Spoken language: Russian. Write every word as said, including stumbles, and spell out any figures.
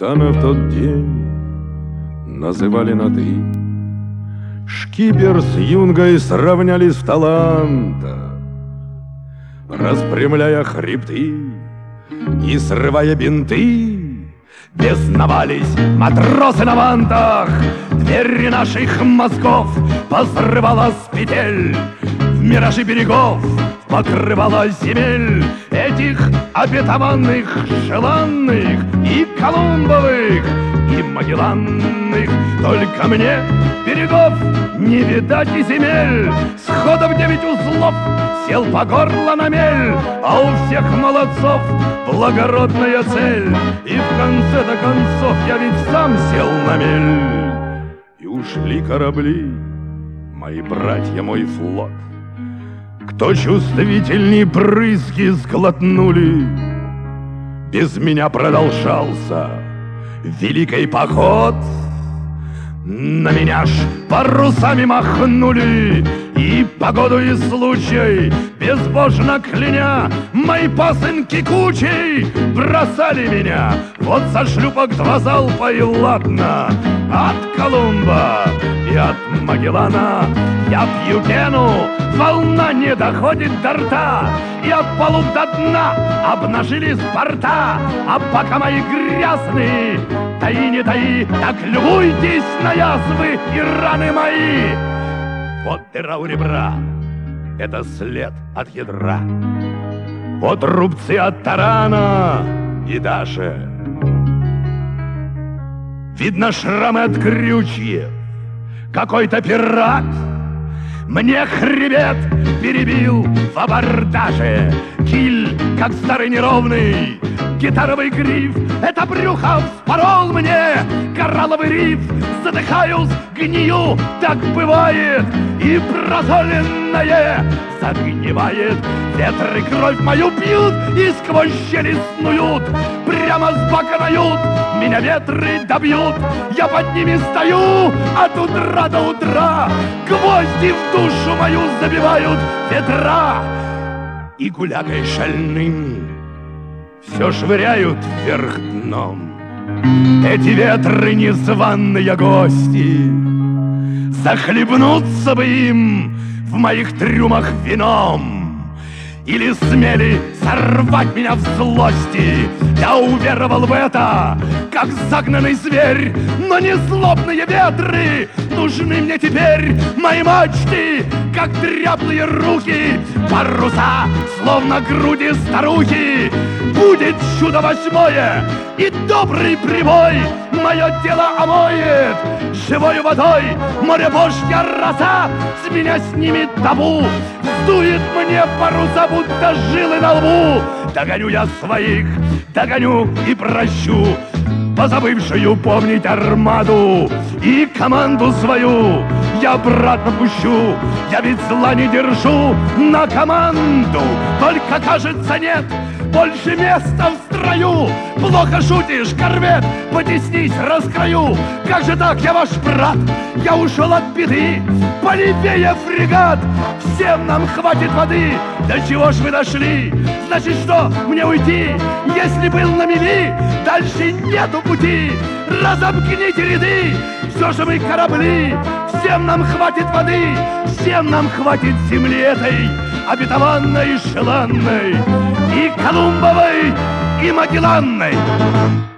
Капитана в тот день называли на «ты». Шкипер с юнгой сравнялись в талантах, распрямляя хребты и срывая бинты. Бесновались матросы на вантах, двери наших мозгов позрывала с петель. В миражи берегов покрывала земель этих обетованных, желанных и колумбовых, и магелланных. Только мне берегов не видать и земель. Схода в девять узлов сел по горло на мель, а у всех молодцов благородная цель. И в конце-то концов я ведь сам сел на мель. И ушли корабли, мои братья, мой флот. Кто чувствительней брызги сглотнули, без меня продолжался великий поход. На меня ж парусами махнули, и погоду и случай, безбожно кляня, мои пасынки кучей бросали меня. Вот со шлюпок два залпа и ладно. От Колумба и от Магеллана я пью пену, волна не доходит до рта, и от палуб до дна обнажились борта. А пока мои грязные, таи не таи, так любуйтесь на язвы и раны мои. Вот дыра у ребра, это след от ядра. Вот рубцы от тарана и даже видно шрамы от крючьев. Какой-то пират мне хребет перебил в абордаже. Киль, как старый неровный гитаровый гриф, это брюхо вспорол мне коралловый риф. Задыхаюсь, гнию, так бывает, и прозоленное загнивает. Ветры кровь мою пьют и сквозь щели снуют, прямо с бока нают, меня ветры добьют. Я под ними стою от утра до утра, гвозди в душу мою забивают ветра. И гулякой шальным все швыряют вверх дном эти ветры незваные гости. Захлебнуться бы им в моих трюмах вином, или смели сорвать меня в злости. Я уверовал в это, как загнанный зверь, но не злобные ветры нужны мне теперь. Мои мачты, как дряблые руки, паруса, словно груди старухи. Будет чудо восьмое, и добрый прибой мое тело омоет живой водой. Море божья роса с меня снимет табу, вздует мне паруса, будто жилы на лбу. Догоню я своих, догоню и прощу, позабывшую помнить армаду, и команду свою я обратно пущу. Я ведь зла не держу на команду, только, кажется, нет больше места в строю. Плохо шутишь, корвет, потеснись, раскрою. Как же так, я ваш брат, я ушел от беды. Полевее фрегат, всем нам хватит воды. До чего ж вы дошли? Значит, что мне уйти? Если был на мели, дальше нету пути. Разомкните ряды, все же мы корабли. Всем нам хватит воды, всем нам хватит земли этой, обетованной, желанной, и Колумбовой, и Магелланной.